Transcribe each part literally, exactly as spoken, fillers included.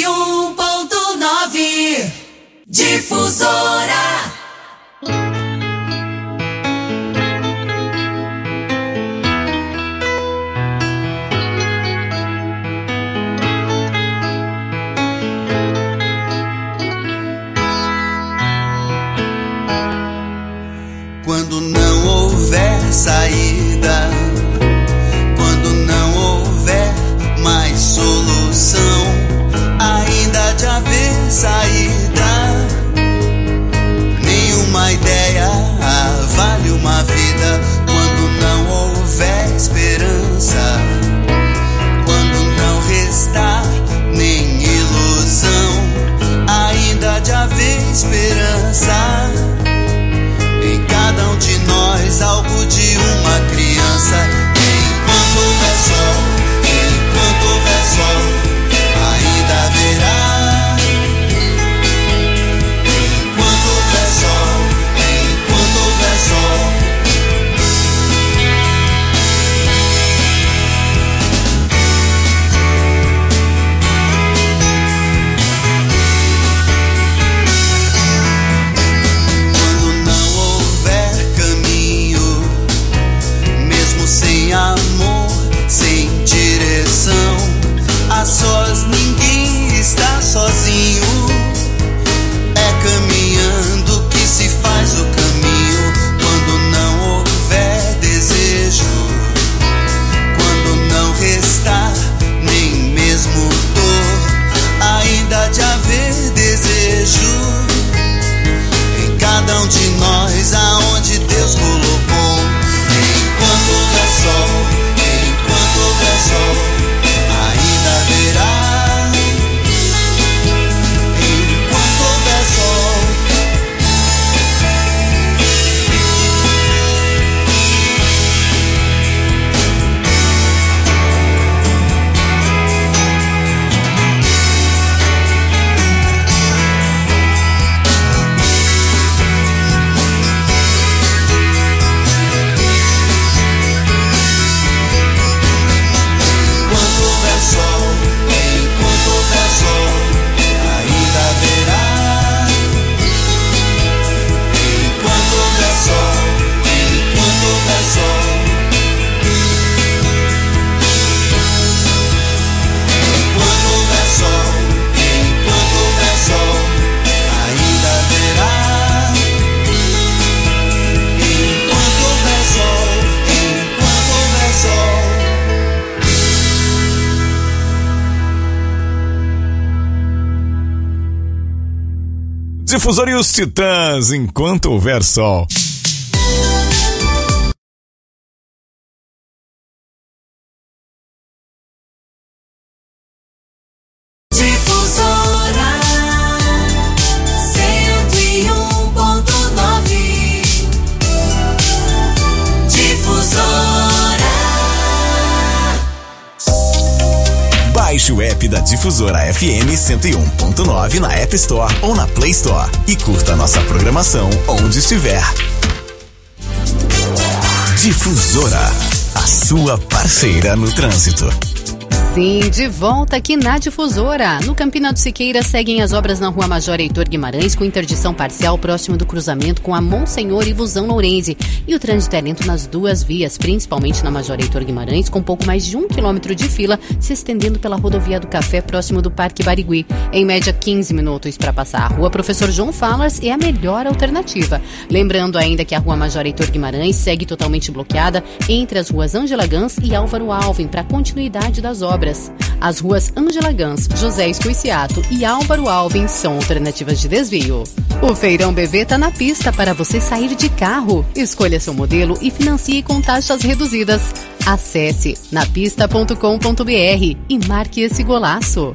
e um ponto nove. Difusora. Quando não houver saída, quando não houver mais solução, ainda de haver saída, nenhuma ideia vale uma vida. Quando não houver esperança, quando não restar nem ilusão, ainda de haver esperança. Em cada um de nós, algo de uma criança. Enquanto houver sol, enquanto houver sol, ainda haverá. Enquanto houver sol, enquanto houver sol. Sem amor, sem direção, a sós ninguém está sozinho. É caminhando que se faz o caminho. Quando não houver desejo, quando não restar nem mesmo dor, ainda de haver desejo. Em cada um de nós, aonde Deus colocou. Enquanto houver sol, enquanto houver sol, ainda haverá. Enquanto houver sol. Difusora e os Titãs, enquanto houver sol. Difusora cento e um ponto nove. Difusora. Baixe o app da Difusora F M cento e um ponto nove na App Store ou na Play Store e curta nossa programação onde estiver. Difusora, a sua parceira no trânsito. Sim, de volta aqui na Difusora. No Campina do Siqueira seguem as obras na Rua Major Heitor Guimarães, com interdição parcial próximo do cruzamento com a Monsenhor e Vusão Lourense. E o trânsito é lento nas duas vias, principalmente na Major Heitor Guimarães, com pouco mais de um quilômetro de fila, se estendendo pela rodovia do Café, próximo do Parque Barigui. Em média, quinze minutos para passar. A Rua Professor João Falas é a melhor alternativa. Lembrando ainda que a Rua Major Heitor Guimarães segue totalmente bloqueada entre as ruas Ângela Gans e Álvaro Alvim, para continuidade das obras. As ruas Ângela Gans, José Escoiciato e Álvaro Alvim são alternativas de desvio. O Feirão B V tá na pista para você sair de carro. Escolha seu modelo e financie com taxas reduzidas. Acesse napista ponto com ponto br e marque esse golaço.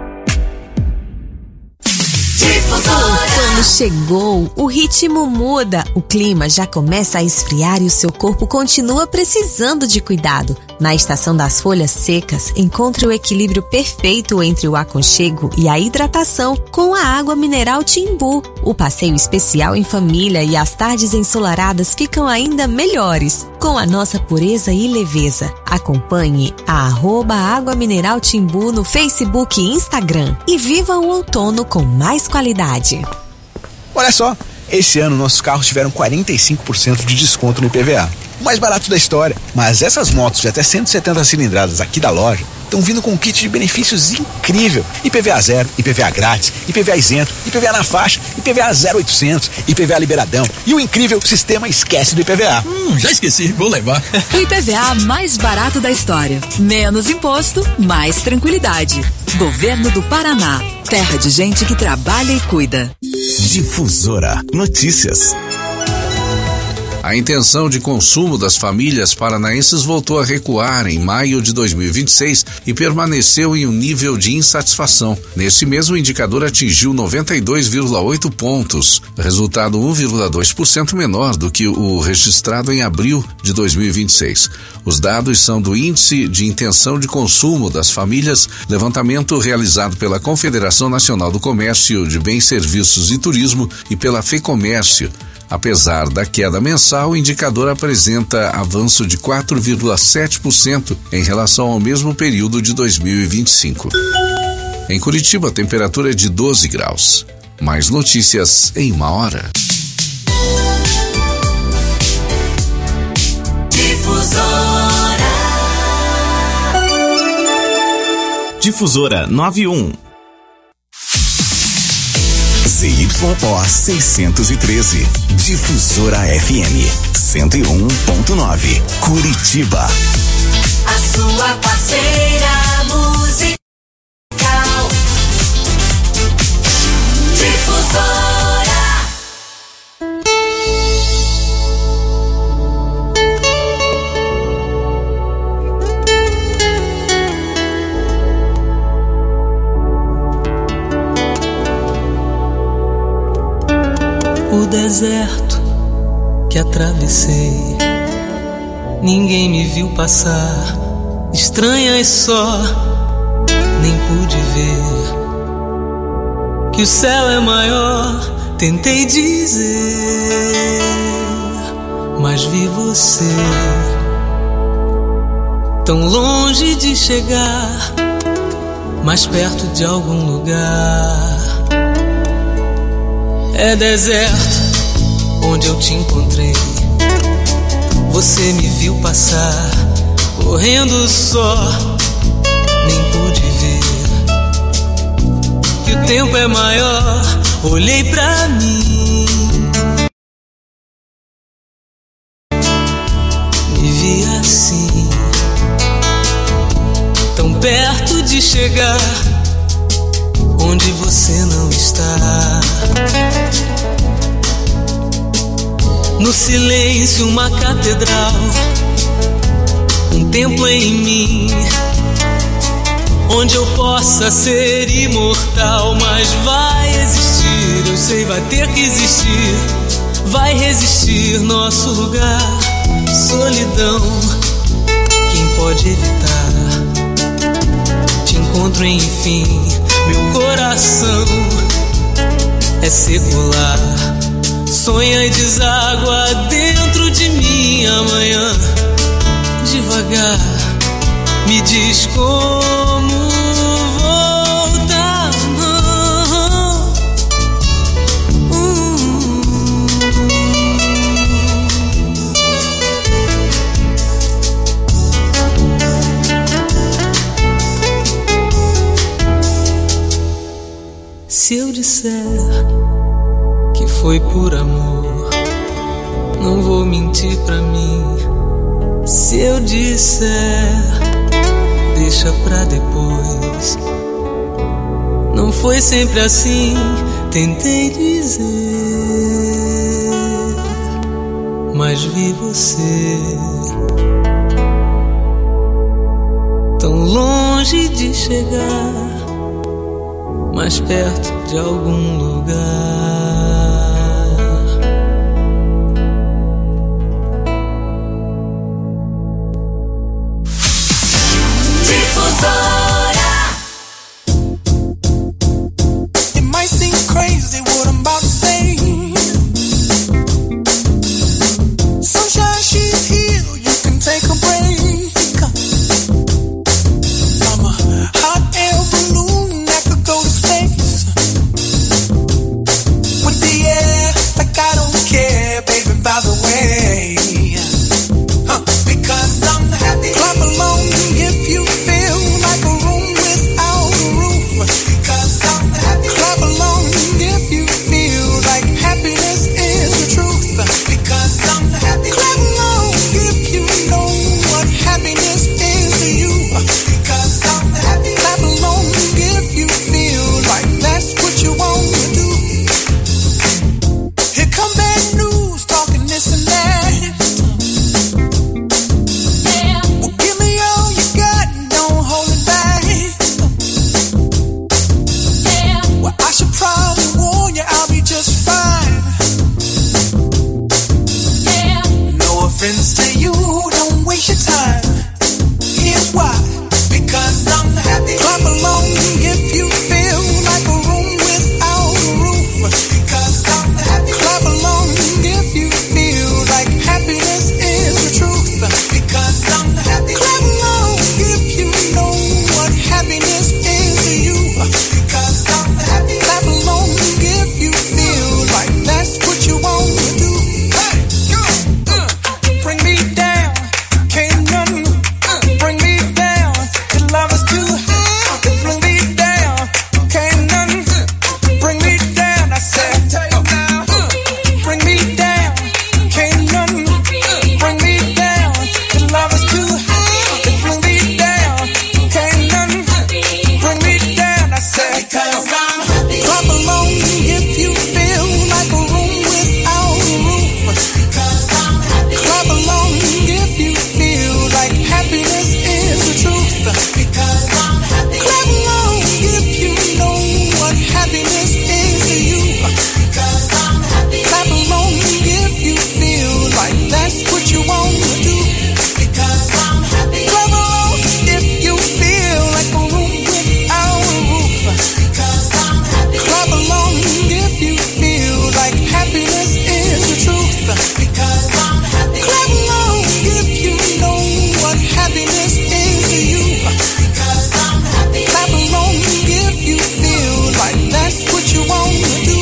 Quando chegou, o ritmo muda, o clima já começa a esfriar e o seu corpo continua precisando de cuidado. Na estação das folhas secas, encontre o equilíbrio perfeito entre o aconchego e a hidratação com a água mineral Timbu. O passeio especial em família e as tardes ensolaradas ficam ainda melhores, com a nossa pureza e leveza. Acompanhe a arroba Água Mineral Timbu no Facebook e Instagram e viva o outono com mais qualidade. Olha só, esse ano nossos carros tiveram quarenta e cinco por cento de desconto no I P V A. O mais barato da história. Mas essas motos de até cento e setenta cilindradas aqui da loja estão vindo com um kit de benefícios incrível. I P V A zero, I P V A grátis, I P V A isento, I P V A na faixa, I P V A zero oitocentos, I P V A liberadão e o incrível sistema esquece do I P V A. Hum, já esqueci, vou levar. O I P V A mais barato da história. Menos imposto, mais tranquilidade. Governo do Paraná. Terra de gente que trabalha e cuida. Difusora Notícias. A intenção de consumo das famílias paranaenses voltou a recuar em maio de dois mil e vinte e seis e permaneceu em um nível de insatisfação. Nesse mês, o indicador atingiu noventa e dois vírgula oito pontos, resultado um vírgula dois por cento menor do que o registrado em abril de dois mil e vinte e seis. Os dados são do Índice de Intenção de Consumo das Famílias, levantamento realizado pela Confederação Nacional do Comércio de Bens, Serviços e Turismo e pela FEComércio. Apesar da queda mensal, o indicador apresenta avanço de quatro vírgula sete por cento em relação ao mesmo período de dois mil e vinte e cinco. Em Curitiba, a temperatura é de doze graus. Mais notícias em uma hora. Difusora. Difusora noventa e um. Z Y O seiscentos e treze. Difusora F M cento e um ponto nove. Curitiba. A sua parceira musical. Difusora. O deserto que atravessei, ninguém me viu passar, estranhas só, nem pude ver que o céu é maior, tentei dizer, mas vi você tão longe de chegar, mais perto de algum lugar. É deserto onde eu te encontrei, você me viu passar, correndo só, nem pude ver que o tempo é maior, olhei pra mim, me vi assim, tão perto de chegar onde você não está. No silêncio uma catedral, um templo em mim, onde eu possa ser imortal. Mas vai existir, eu sei, vai ter que existir, vai resistir nosso lugar. Solidão, quem pode evitar? Te encontro enfim, meu coração é secular, sonha e deságua dentro de mim amanhã. Devagar, me diz como voltar. Se eu disser que foi por amor, não vou mentir pra mim. Se eu disser, deixa pra depois. Não foi sempre assim, tentei dizer, mas vi você tão longe de chegar, mais perto de algum lugar. Clap along if you feel like a room without a roof. Clap along if you feel like happiness is the truth. Clap along if you know what happiness is to you. Clap along if you feel like that's what you want to do. Clap along if you feel like a room without a roof. Clap along if you feel like happiness is the truth. Clap along if you know what happiness is to you. Clap along if you feel like that's what you want to do.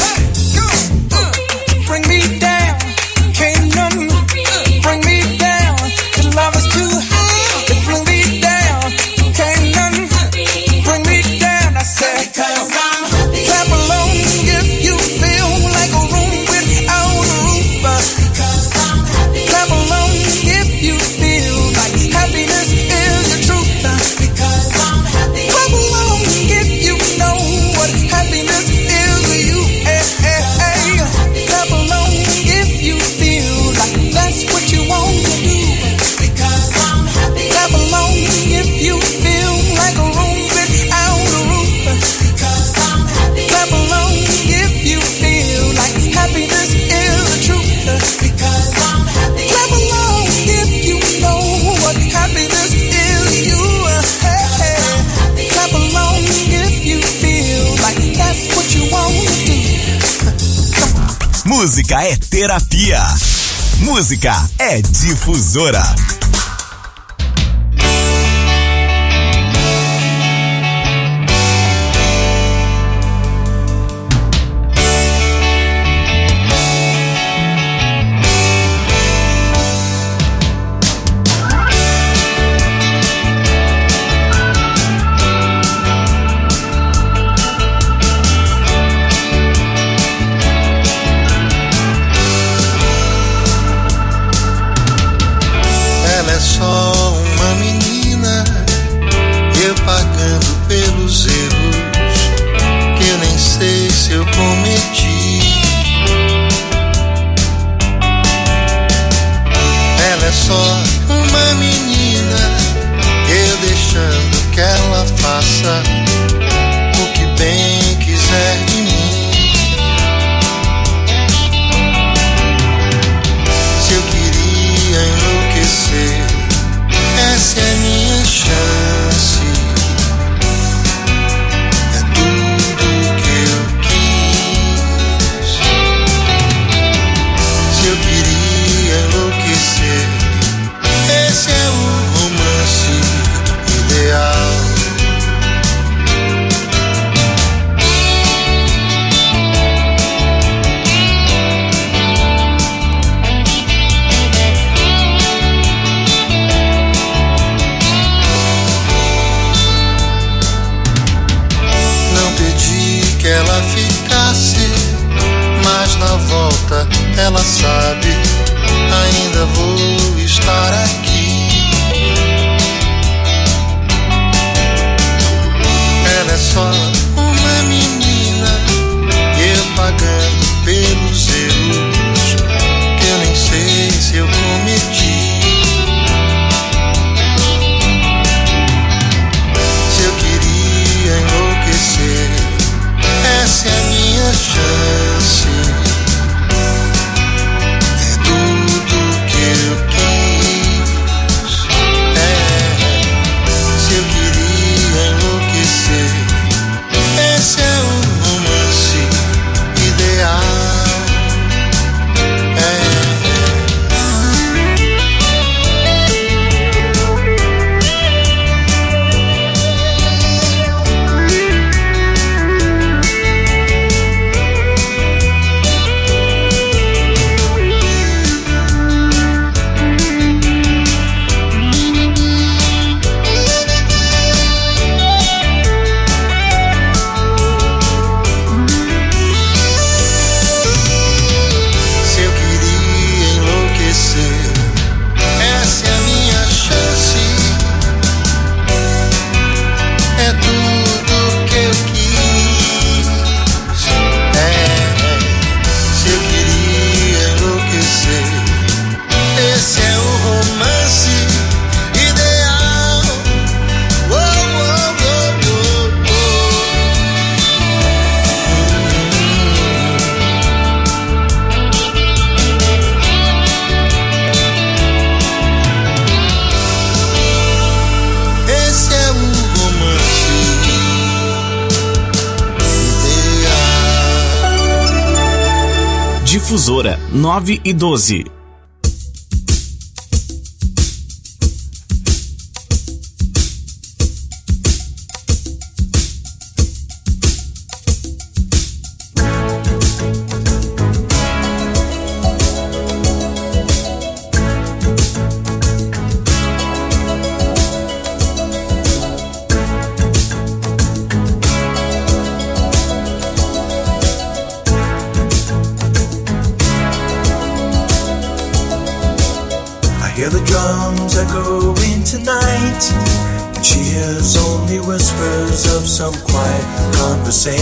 Bring me down, can't none bring me down. The love is too high to bring me down. Can't none bring me down. I said, clap along if you feel like a room without a roof. Clap along if you feel like happiness is the truth. Clap along if you know what happiness is to you. Hey, hey, hey. Clap along if you feel like that's what you want to do. Clap along if you feel like a room without a roof. Clap along if you feel like happiness is the truth. Clap along if you know what happiness is to you. Hey, hey. Clap along if you feel like that's what you want to do. Música é terapia. Música é difusora. Ela é só uma menina, eu pagando pelos erros que eu nem sei se eu cometi. Ela é só uma menina, eu deixando que ela faça o que bem quiser de mim. Se eu queria enlouquecer, essa é a minha chance. É tudo que eu quis. Se eu queria enlouquecer, esse é o romance ideal. Que ela ficasse, mas na volta ela sabe, ainda vou estar aqui. Ela é só uma menina, eu pagando pelos erros que eu nem sei se eu cometi. Se eu queria enlouquecer, essa é a minha chance. É tudo que eu quis. É. Se eu queria enlouquecer, Difusora nove e doze. Hear the drums echoing tonight, and she hears only whispers of some quiet conversation.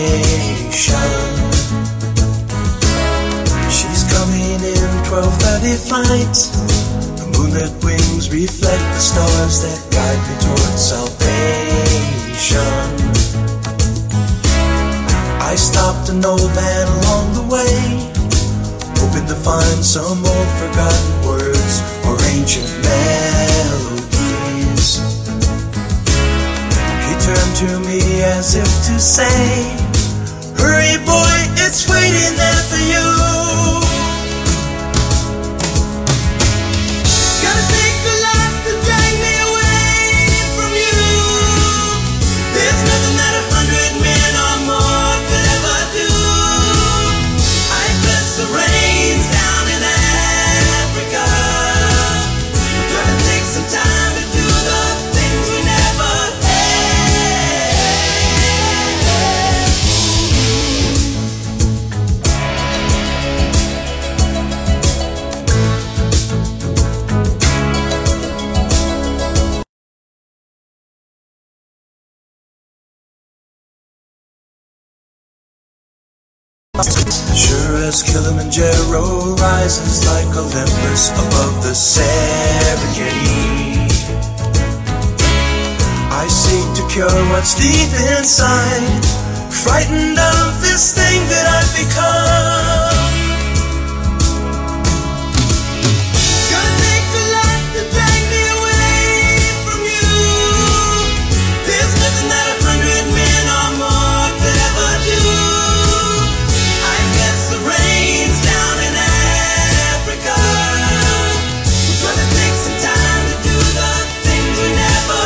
She's coming in twelve thirty flight. The moonlit wings reflect the stars that guide me towards salvation. I stopped an old man along the way, hoping to find some old forgotten words or ancient melodies. He turned to me as if to say, hurry boy, it's waiting there for you. Gotta take the life to drag me away from you. There's nothing that a hundred men or more could ever do. I bless the rains down in Africa. Gonna take some time to do the things we never Sure as Kilimanjaro rises like Olympus above the Serengeti, I seek to cure what's deep inside, frightened of this thing that I've become. Gonna take the light to drag me away from you. There's nothing that a hundred men or more could ever do. The rains down in Africa. We're gonna take some time to do the things we never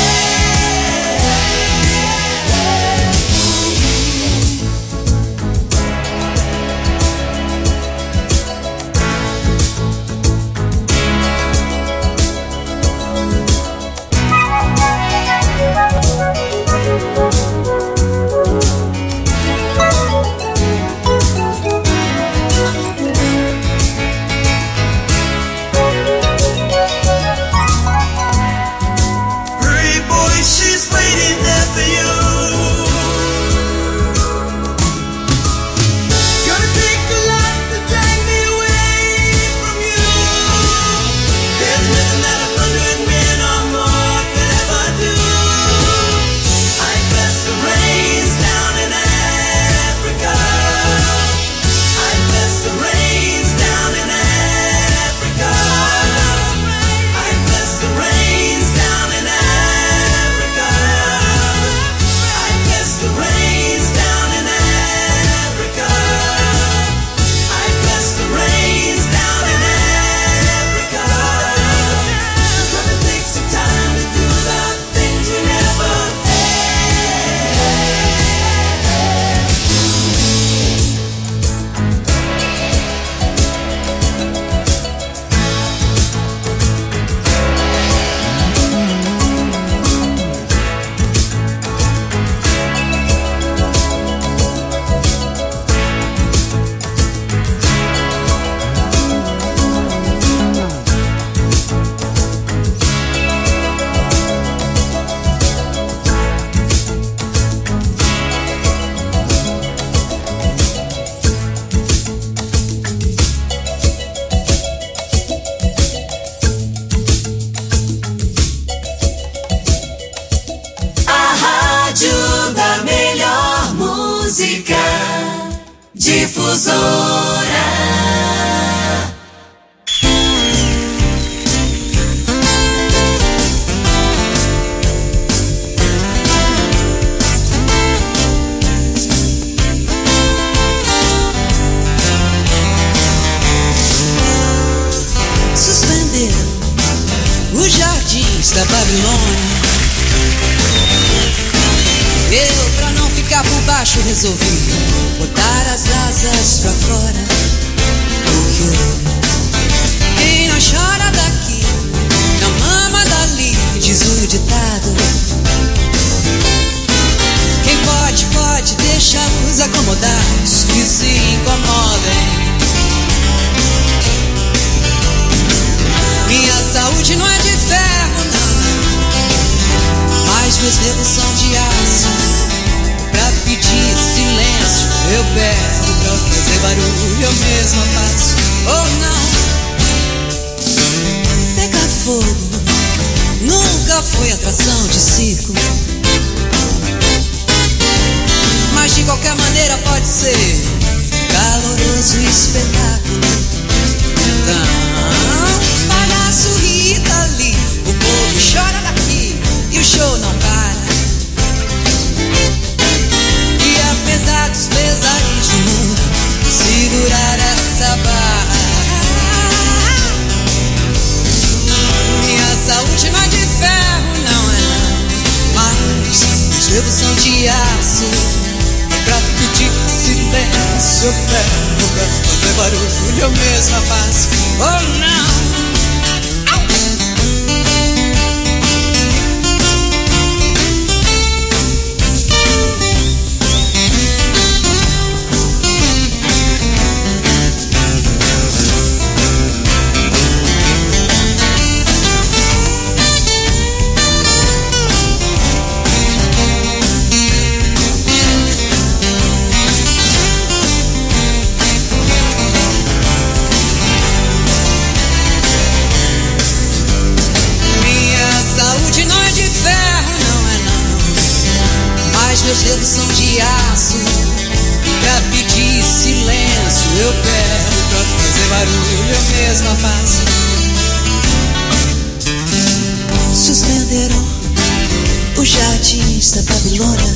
Difusora. da Babilônia. Eu, pra não ficar por baixo, resolvi botar as asas pra fora. Porque quem não chora daqui não mama dali, diz o ditado. Quem pode, pode, deixa os acomodados que se incomodem. Minha saúde não é de ferro, não, mas meus dedos são de aço. Pra pedir silêncio eu berro, pra fazer barulho eu mesma faço. Ou não, pegar fogo nunca foi atração de circo, mas de qualquer maneira pode ser caloroso espetáculo. Então, palhaço ri dali, o povo chora daqui e o show não para. E apesar dos pesares do mundo, segurar essa barra. Minha saúde não é de ferro, não é não, mas os dedos são de aço. Pra pedir silêncio eu pego, pra fazer barulho eu mesma faço. Oh não! Meus dedos são de aço. Pra pedir silêncio eu pego, pra fazer barulho eu mesma faço. Suspenderam os jardins da Babilônia.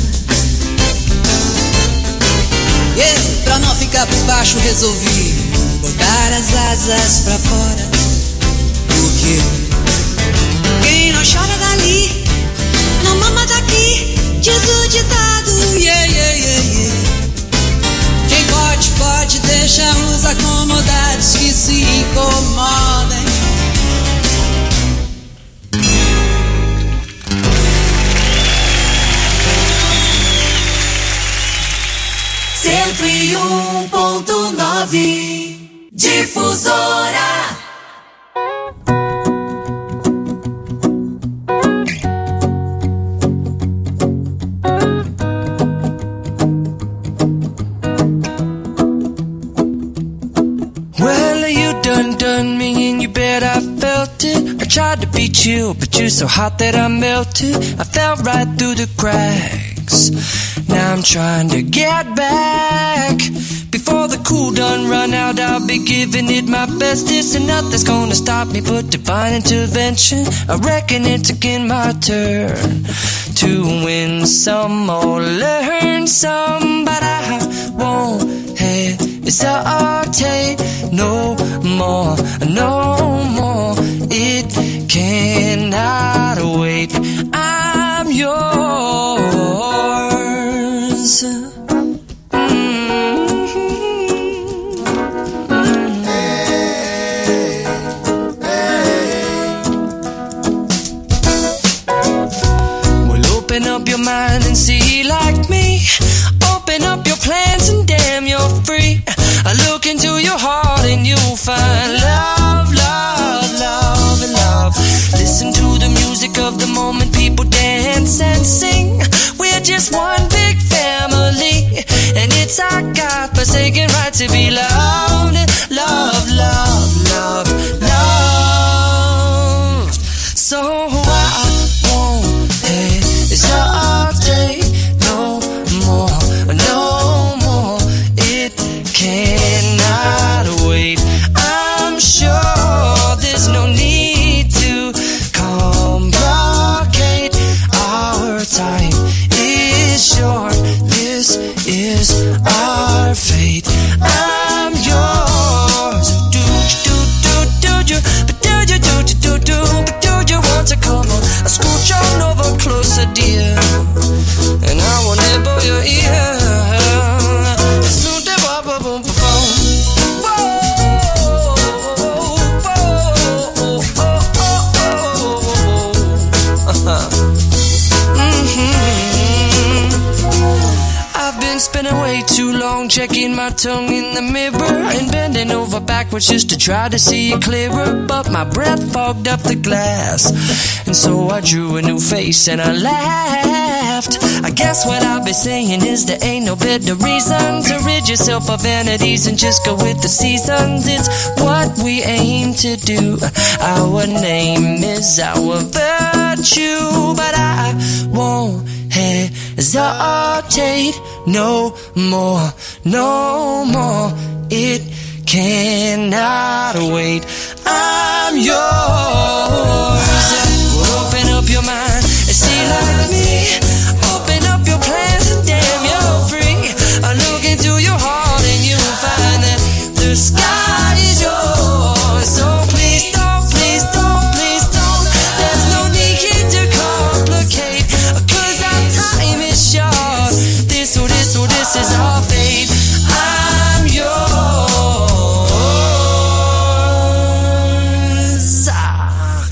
Eu, pra não ficar por baixo, resolvi botar as asas pra fora. Porque quem não chora dali não mama daqui, diz o ditado, yeah, yeah, yeah, yeah. Quem pode, pode, deixa os acomodados que se incomodem. Cento e um ponto nove Difusora. Tried to beat you, but you're so hot that I melted. I fell right through the cracks. Now I'm trying to get back. Before the cool done run out, I'll be giving it my best. This and nothing's gonna stop me but divine intervention. I reckon it's again my turn to win some or learn some, but I won't hesitate no more, no more. It cannot wait. I'm yours. Open up your mind and see like me. Open up your plans and damn, you're free. I look into your heart and you'll find love, love, love, and love. Listen to the music of the moment, people dance and sing. We're just one big family, and it's our God-forsaken right to be loved. Love, love, love, love. So I won't hesitate no more, no more. It cannot wait. I'm sure there's no need to complicate. Our time is short. This is our fate. I'm yours. Do do do do do, but do you do do do do, but do you want want to come on, I scooch on over closer, dear, and I will nibble your ear. Snoot the bop bop boom boom. Spending way too long checking my tongue in the mirror and bending over backwards just to try to see it clearer, but my breath fogged up the glass, and so I drew a new face and I laughed. I guess what I'll be saying is there ain't no better reason to rid yourself of vanities and just go with the seasons. It's what we aim to do. Our name is our virtue, but I won't hesitate no more, no more. It cannot wait. I'm yours. Open up your mind and see like me. Open up your plans and damn, you're free. I look into your heart and you'll find that the sky is yours. So please don't, please don't, please don't. There's no need here to complicate, 'cause our time is short. This or this or this is our fate. I'm yours. Ah.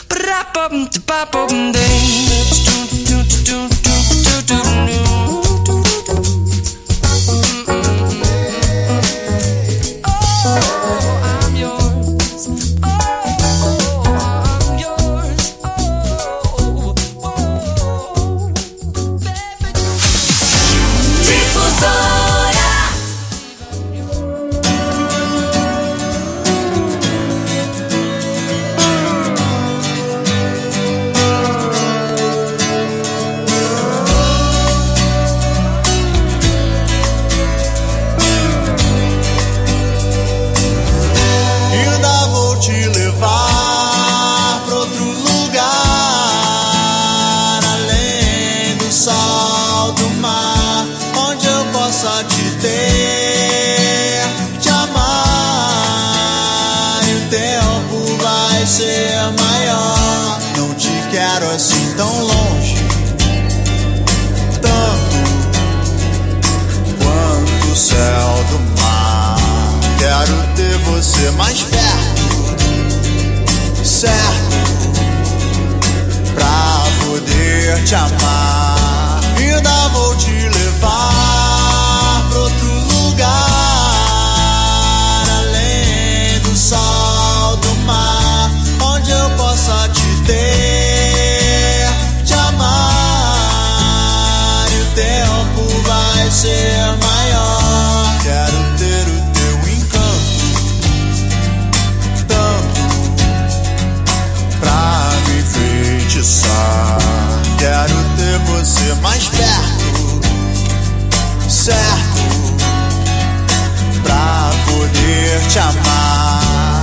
Mais perto, certo, pra poder te amar. Ainda vou te levar pra outro lugar, além do sol, do mar, onde eu possa te ter, te amar. E o tempo vai ser maior. Quero ter o quero ter você mais perto, certo, pra poder te amar.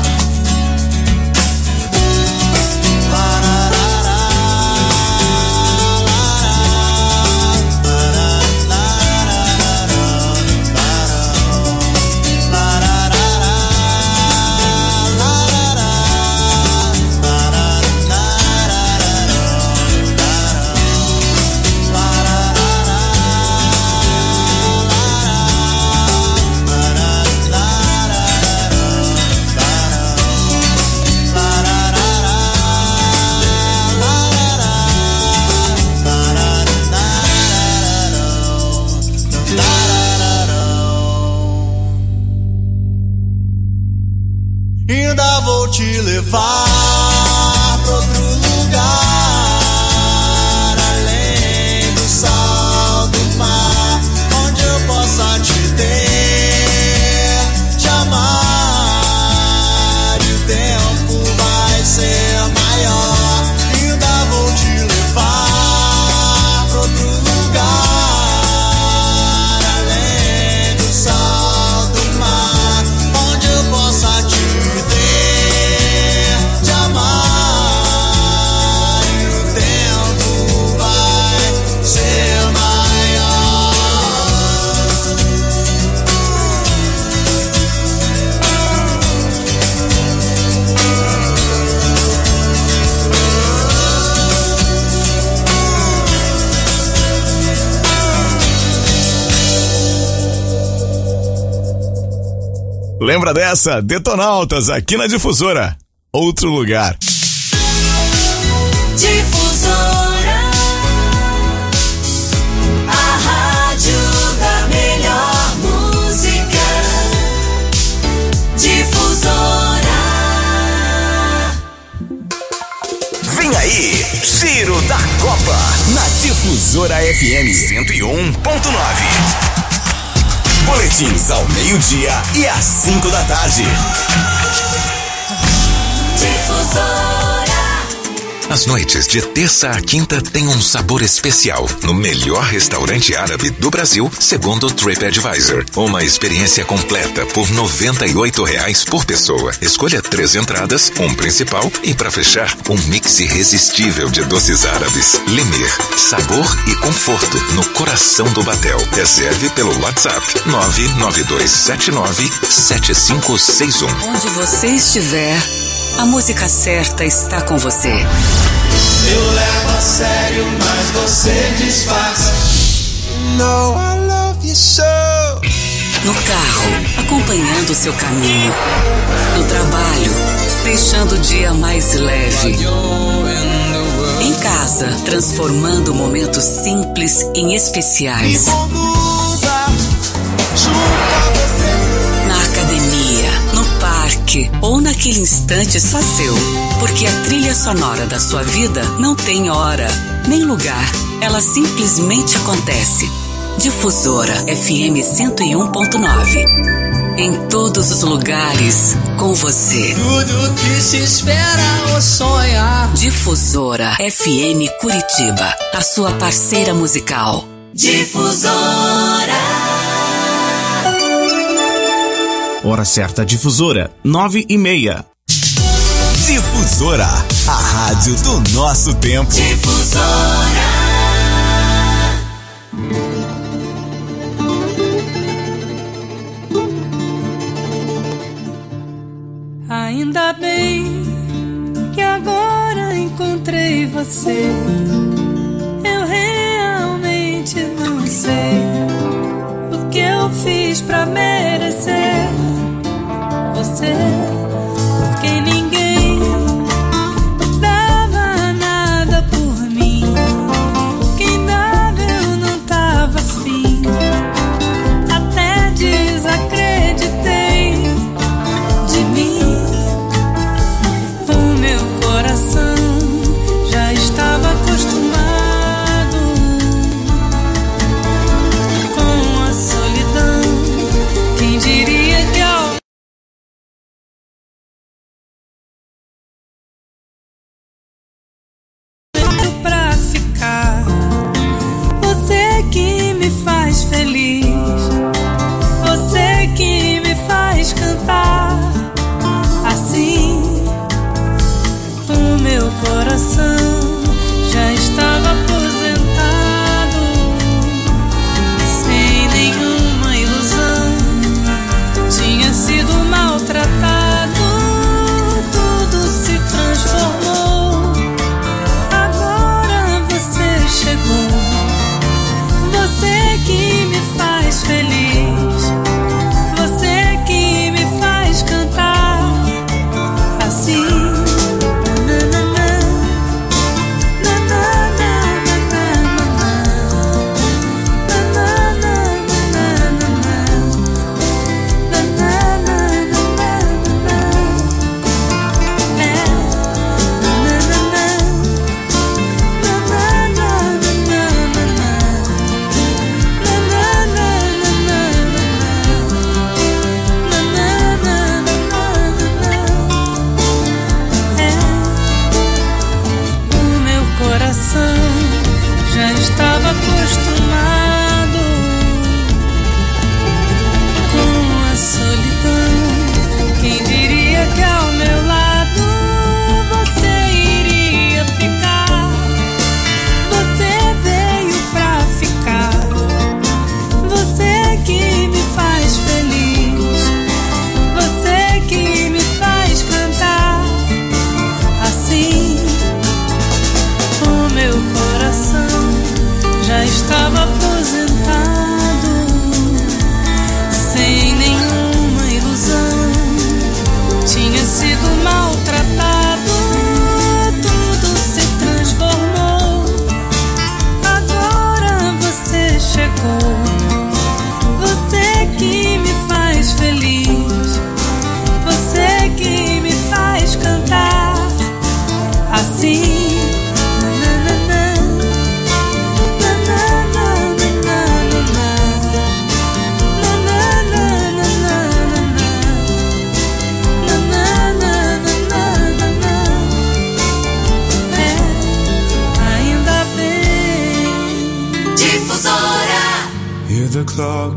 Ainda vou te levar pra outro lugar, além do sol, do mar, onde eu possa te ter, te amar. E o tempo vai ser maior. Ainda vou te levar pra outro lugar, além do sol, do mar, onde eu possa te ter, te amar. Lembra dessa? Detonautas aqui na Difusora. Outro lugar. Difusora, a rádio da melhor música. Difusora. Vem aí, Giro da Copa, na Difusora F M cento e um ponto nove. Boletins ao meio-dia e às cinco da tarde. Difusora. As noites de terça a quinta têm um sabor especial no melhor restaurante árabe do Brasil, segundo o TripAdvisor. Uma experiência completa por noventa e oito reais por pessoa. Escolha três entradas, um principal e, para fechar, um mix irresistível de doces árabes. Lemir, sabor e conforto no coração do Batel. Reserve pelo WhatsApp nove nove dois sete nove sete cinco seis um. Onde você estiver, a música certa está com você. Eu levo a sério, mas você disfarça. No, I love you so. No carro, acompanhando o seu caminho. No trabalho, deixando o dia mais leve. Em casa, transformando momentos simples em especiais. Na academia, no parque ou naquele instante só seu. Porque a trilha sonora da sua vida não tem hora, nem lugar. Ela simplesmente acontece. Difusora F M cento e um ponto nove. Em todos os lugares, com você. Tudo que se espera ou sonha. Difusora F M Curitiba, a sua parceira musical. Difusora. Hora certa, Difusora, nove e meia. Difusora, a rádio do nosso tempo. Difusora. Ainda bem que agora encontrei você. Eu realmente não sei o que eu fiz pra merecer você.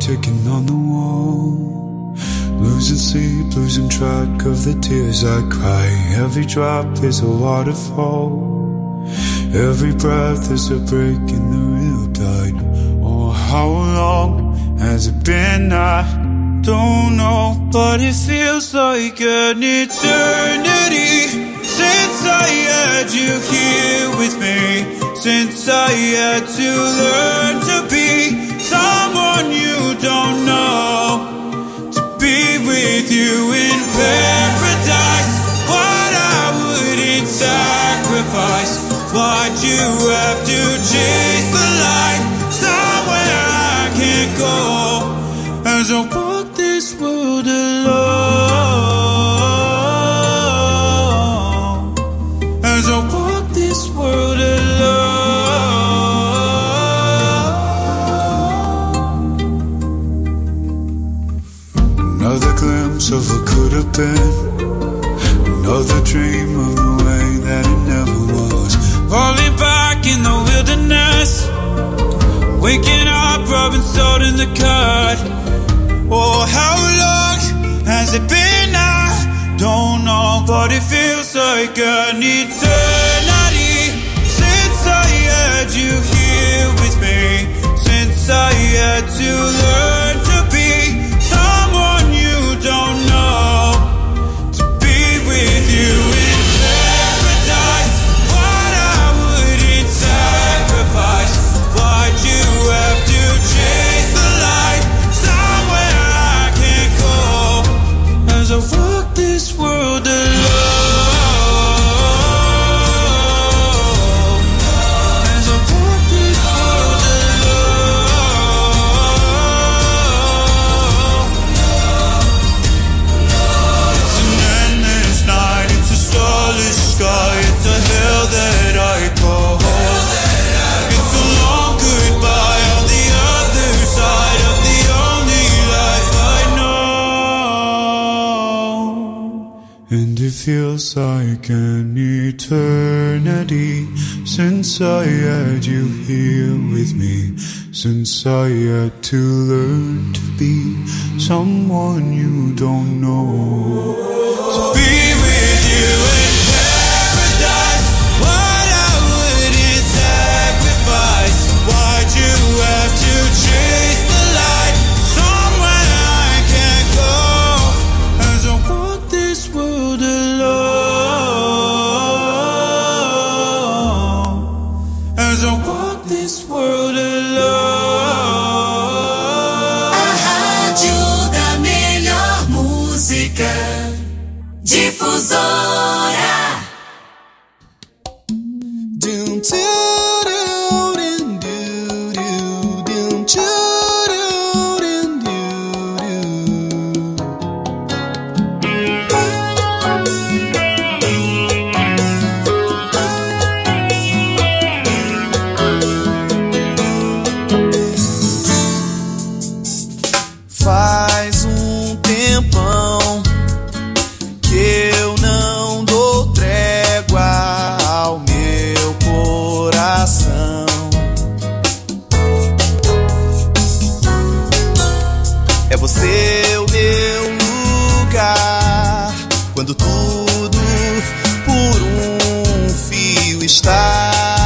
ticking on the wall. Losing sleep, losing track of the tears I cry. Every drop is a waterfall. Every breath is a break in the real tide. Oh, how long has it been? I don't know, but it feels like an eternity since I had you here with me. Since I had to learn to be someone you don't know, to be with you in paradise. What I wouldn't sacrifice. Why'd you have to chase the light somewhere I can't go? As I walk this world alone, as I walk this world alone. Another glimpse of what could have been, another dream of the way that it never was. Falling back in the wilderness, waking up, rubbing salt in the cut. Oh, how long has it been? I don't know, but it feels like an eternity since I had you here with me. Since I had to learn to be someone you don't know, to be with you in paradise. What I wouldn't sacrifice. Why'd you have to chase the light somewhere I can't go? As I walk this world alone, as I walk this world alone. It's an endless night, it's a starless sky, it's a hell that I call home. It's a long goodbye on the other side of the only life I know. And it feels like an eternity since I had you here with me. Since I had to learn to be someone you don't know. To be with you in paradise. What I wouldn't sacrifice. Why'd you have to chase the light somewhere I can't go? As I walk this world alone, as I walk this world alone. A rádio da melhor música, Difusora. Doom to doom do do doom to doom Faz um tempão que eu não dou trégua ao meu coração. É você o meu lugar quando tudo por um fio está.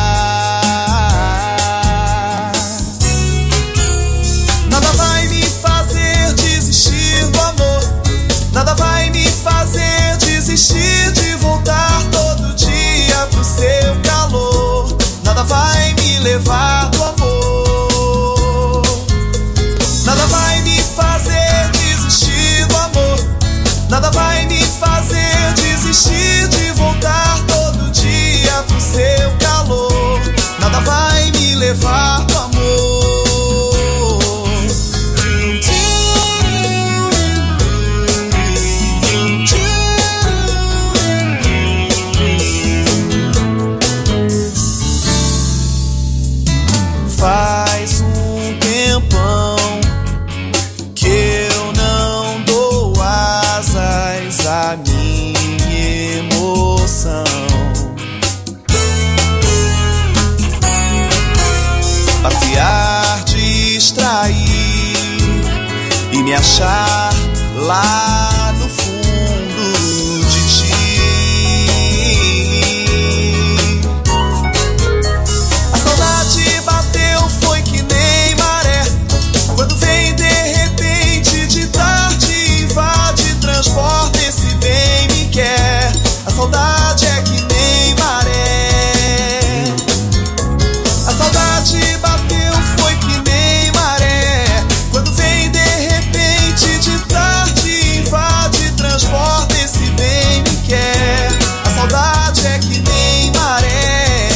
Nada vai me fazer desistir do amor. Nada vai me fazer desistir de voltar todo dia pro seu calor. Nada vai me levar do amor. Nada vai me fazer desistir do amor. Nada vai me fazer desistir achar lá no fundo de ti. A saudade bateu, foi que nem maré, quando vem de repente, de tarde, invade, transporta, esse bem me quer. A saudade é que nem maré. A saudade bateu, foi que nem maré, quando vem de repente, de tarde, invade, transporta, esse bem me quer. A saudade é que nem maré.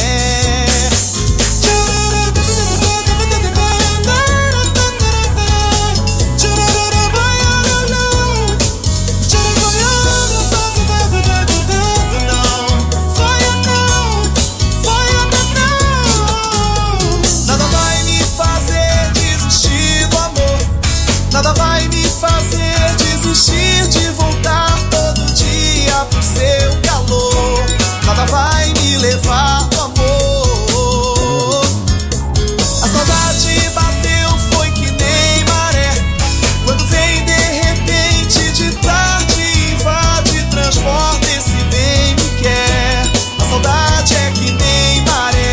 Nada vai me fazer desistir do amor, nada vai me fazer desistir de voltar todo dia pro seu calor. Nada vai me levar do amor. A saudade bateu, foi que nem maré, quando vem de repente, de tarde, invade, transporta, esse bem me quer. A saudade é que nem maré.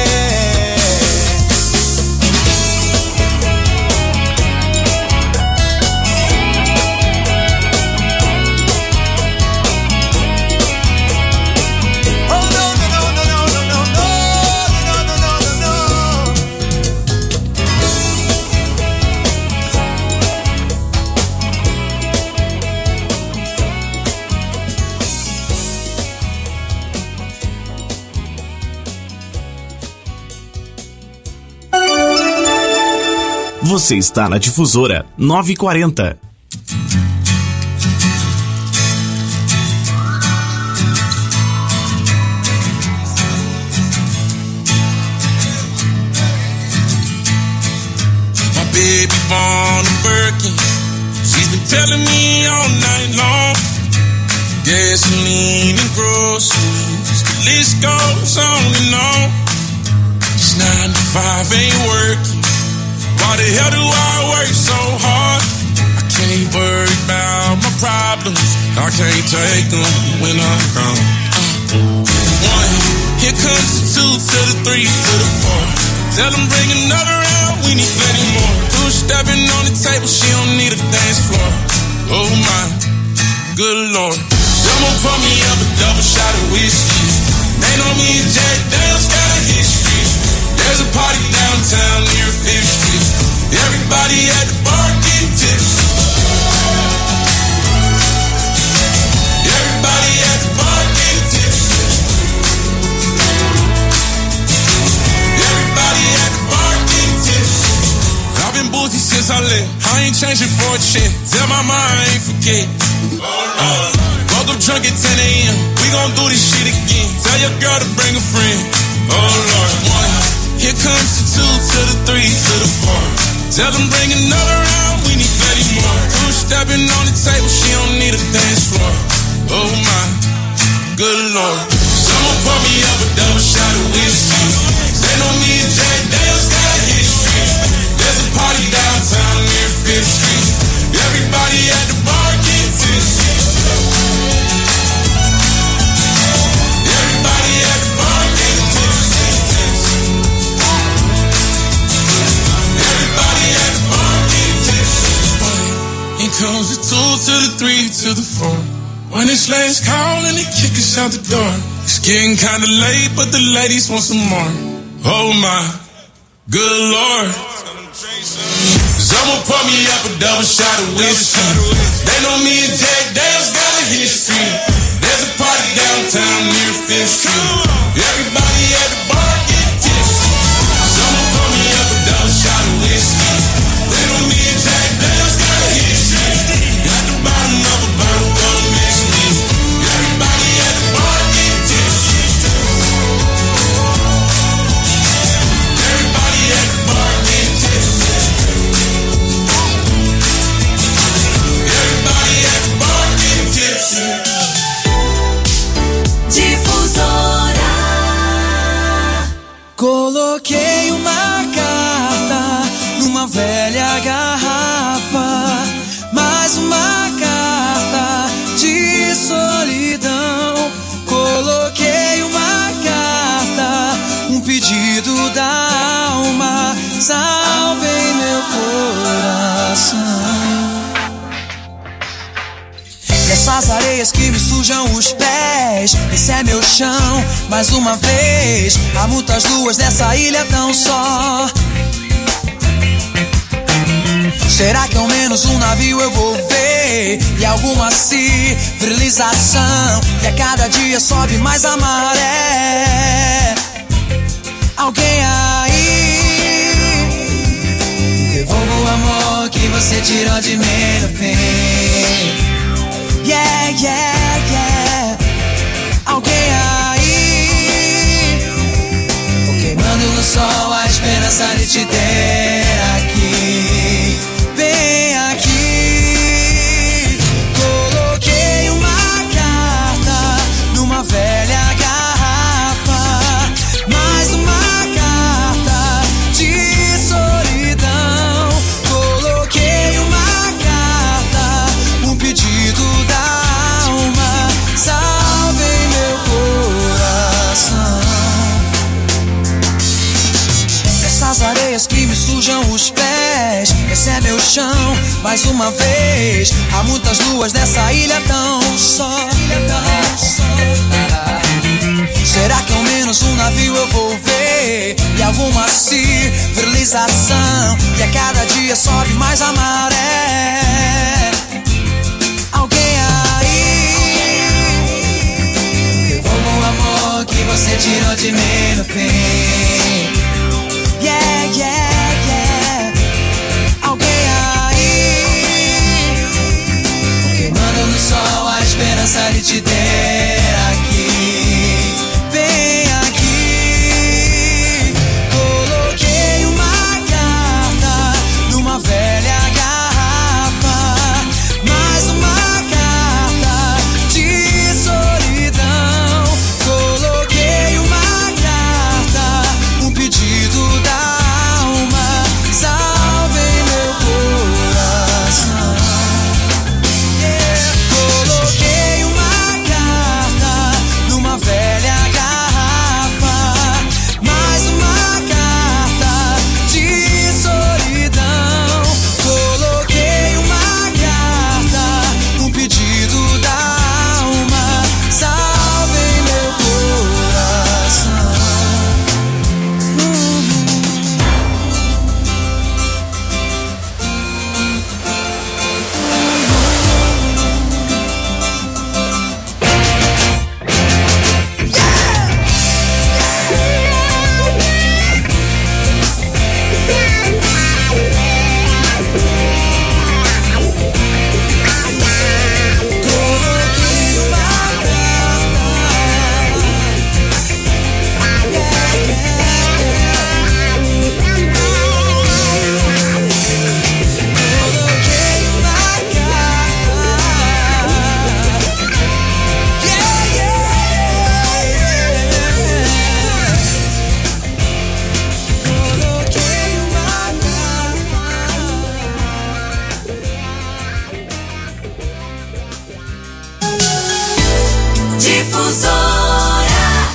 Oh no no no no no no no no no no no no. Você está na Difusora nove e quarenta. My baby born a Birkin, she's been telling me all night long. Gasoline and groceries, the list goes on and on. It's nine to five, ain't working. Why the hell do I work so hard? I can't worry about my problems, I can't take them when I'm gone. Uh, one, here comes the two to the three to the four. Tell them bring another round, we need plenty more. Two stepping on the table, she don't need a dance floor. Oh my, good lord. Someone pour me up a double shot of whiskey. They know me and Jack Daniels got a history. There's a party downtown near Fifth Street. Everybody at the bar getting tipsy. Everybody at the bar getting tipsy. Everybody at the bar getting tipsy. I've been boozy since I left, I ain't changing for a check. Tell my mom I ain't forget. uh, Woke up drunk at ten a.m. We gon' do this shit again. Tell your girl to bring a friend. Oh Lord, one, here comes the two to the three to the four. Tell them bring another round, we need plenty more. Two stepping on the table, she don't need a dance floor. Oh my, good lord. Someone pour me up a double shot of whiskey. They know me and Jack Daniels got a history. There's a party downtown near Fifth Street. Everybody at the bar getting tipsy. Everybody at the bar getting tipsy. Everybody at the bar getting tipsy. Here comes the two to the three to the four. When it's last call and they kick us out the door. It's getting kinda late, but the ladies want some more. Oh my, good lord. Someone pour me up a double shot of whiskey. They know me and Jack Daniels got a history. There's a party downtown near Fifth Street. Everybody at the bar get tipsy. Someone pour me up a double shot of whiskey. They know me and Jack Daniels got a history. At the bottom of a bottle, don't mix me. Everybody at the bar get tipsy. Everybody at the bar get tipsy. Everybody at the bar get tipsy. Essas areias que me sujam os pés, esse é meu chão, mais uma vez. Há muitas luas nessa ilha tão só. Será que ao menos um navio eu vou ver? E alguma civilização, e a cada dia sobe mais a maré. Alguém aí, devolva o amor que você tirou de mim no fim. Yeah, yeah, yeah. Alguém aí, queimando no sol a esperança de te ter aqui. Vem aqui. Coloquei uma carta numa velha garrafa, mais uma carta de solidão. Coloquei uma carta, um pedido da alma. Salvem meu coração. Essas areias que me sujam os pés, esse é meu chão, mais uma vez. Há muitas luas nessa ilha tão só. Será que ao menos um navio eu vou ver? E alguma civilização, e a cada dia sobe mais a maré. Alguém aí, devolva o amor que você tirou de mim no fim. Yeah, yeah, yeah. Alguém aí, queimando no sol a esperança de te ter aqui. Vem aqui. Coloquei uma carta numa velha garrafa, mais uma carta de solidão. Coloquei uma carta, um pedido da alma. Salvem meu coração. Yeah. Coloquei uma carta numa velha garrafa, mais uma carta de solidão. Coloquei uma carta, um pedido da alma. Salvem meu coração. Difusora.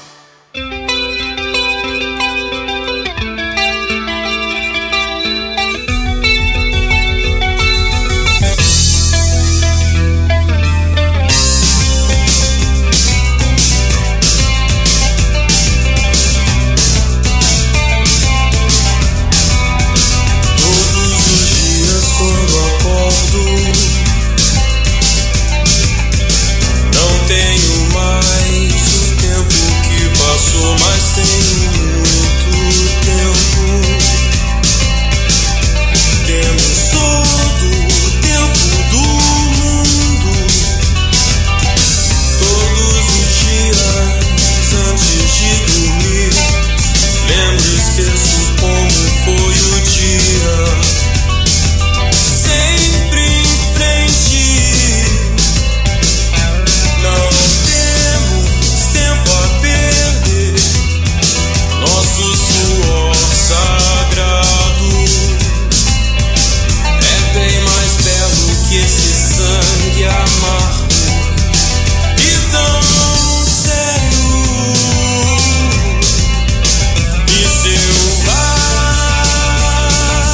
Todos os dias quando acordo, não tenho mais o tempo que passou, mas tenho muito tempo. Temos todo o tempo do mundo. Todos os dias antes de dormir, lembro e esqueço como foi o dia. Sempre em frente. Não temos tempo a perder. Nosso suor sagrado é bem mais belo que esse sangue amargo e tão sério e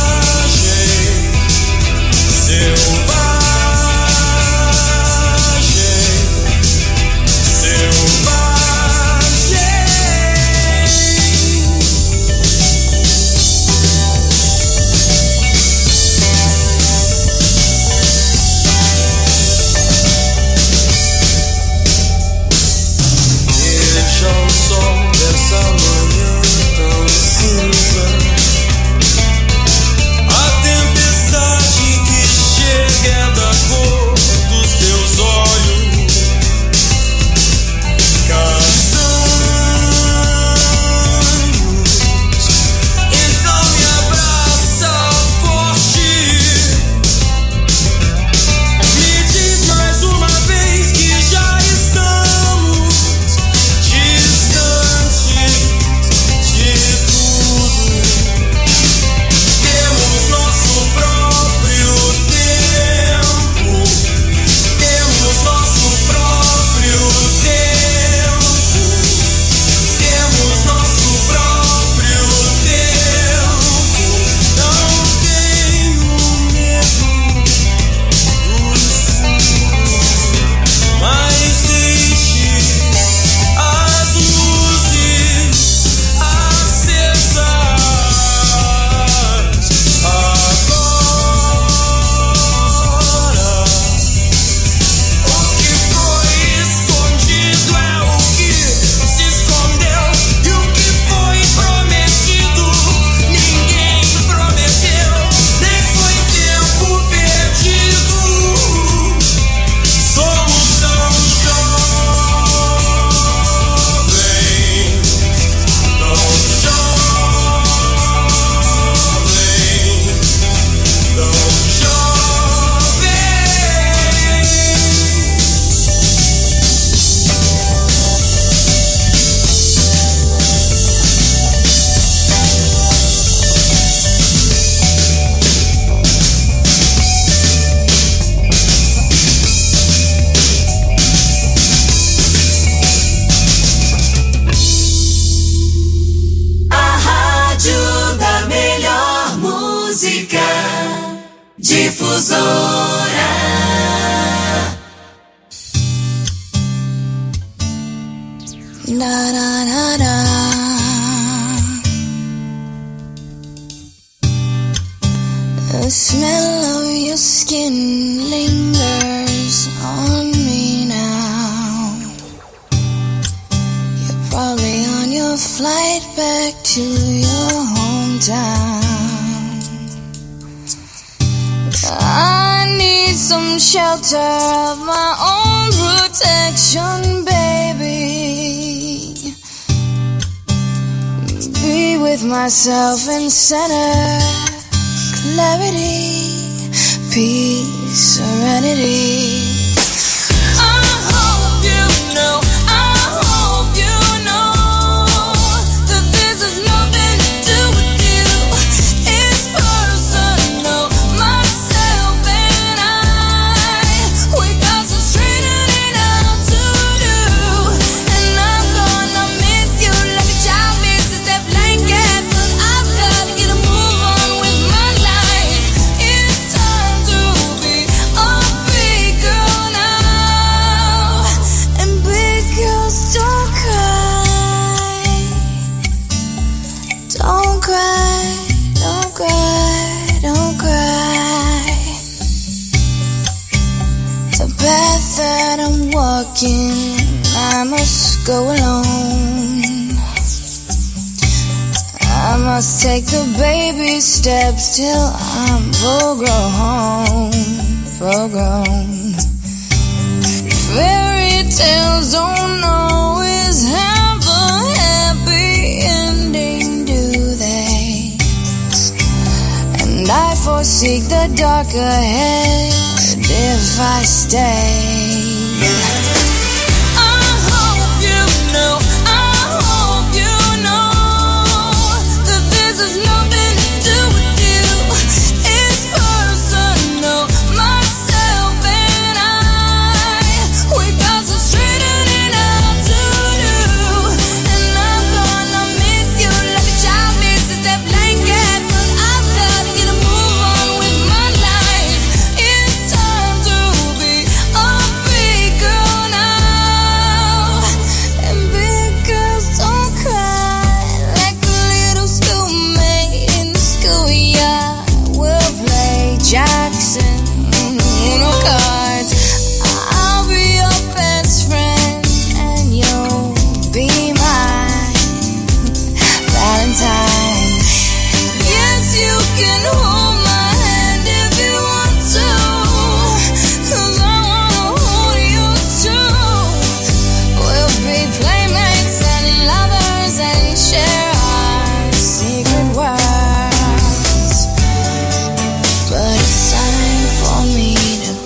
selvagem, selvagem. Difusora. Da da da da. The smell of your skin lingers on me now. You're probably on your flight back to your hometown. I need some shelter of my own protection, baby. Be with myself in center, clarity, peace, serenity. I hope you know, I hope you know that this has nothing to do with you. It's personal, myself and I. We got some straightening out to do, and I'm gonna miss you like a child misses that blanket. But I've gotta get a move on with my life. It's time to be a big girl now. And big girls don't cry. Don't cry, don't cry, don't cry. The path that I'm walking, I must go alone. I must take the baby steps till I'm full grown, full grown. Fairy tales don't always have a happy ending, do they? And I foresee the dark ahead if I stay.